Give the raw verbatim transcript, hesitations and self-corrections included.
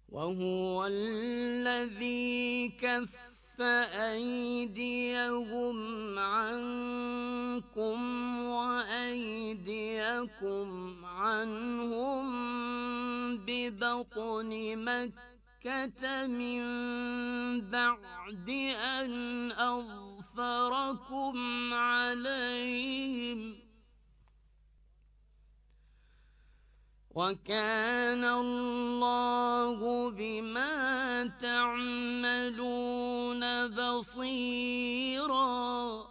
وهو الذي كف أيديهم عنكم وأيديكم عنهم ببطن مكة من بعد أن أظفركم عليهم وكان الله بما تعملون بصيرا